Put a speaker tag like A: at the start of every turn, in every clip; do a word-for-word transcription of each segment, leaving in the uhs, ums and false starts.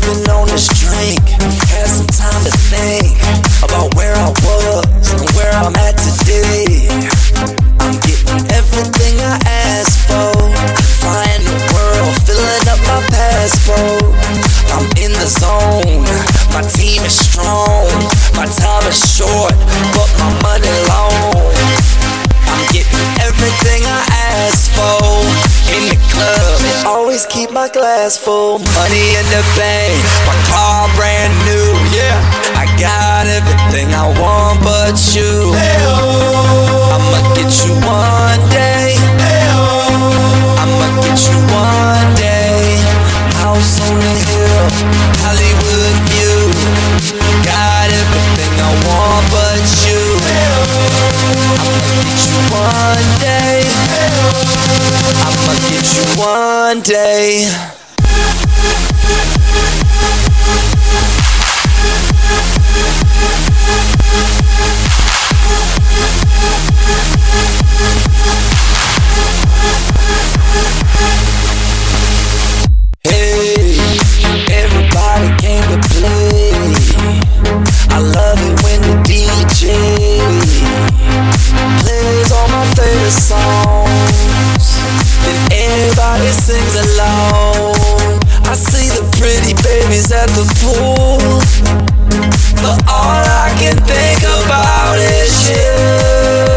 A: sipping on this drink. Had some time to think about where I was and where I'm at today. I'm getting everything I asked for. Flying the world, filling up my passport. I'm in the zone, my team is strong. My time is short, but my money long. I'm getting everything I asked for. In the club, and always keep my glass full. Money in the bank, my car brand new. Yeah, I got everything I want but you. I'ma get you one day. I'ma get you one day. House on the hill, Hollywood view. Got everything I want but you. I'ma get you one day. I'ma get you one day. Hey, everybody came to play. I love it when the D J plays all my favorite songs, then everybody sings along. I see the pretty babies at the pool, but all I can think about is you.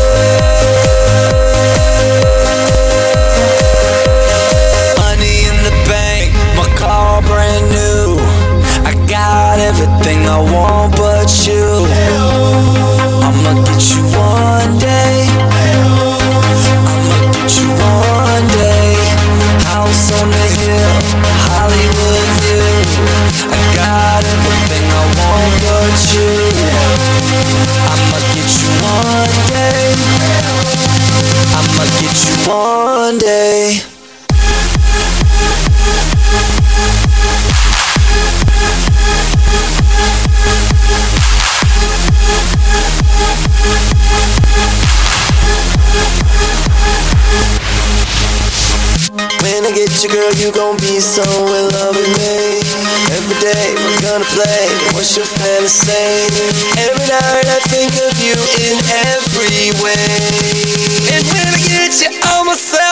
A: Money in the bank, my car brand new. I got everything I want but you. I'ma get you one day. I'ma get you one day. House on the hill, Hollywood view. I got everything I want but you. I'ma get you one day. I'ma get you one day. When I get you, girl, you gon' be so in love with me. Every day we're gonna play, what's your fantasy? Every night I think of you in every way. And when I get you on myself,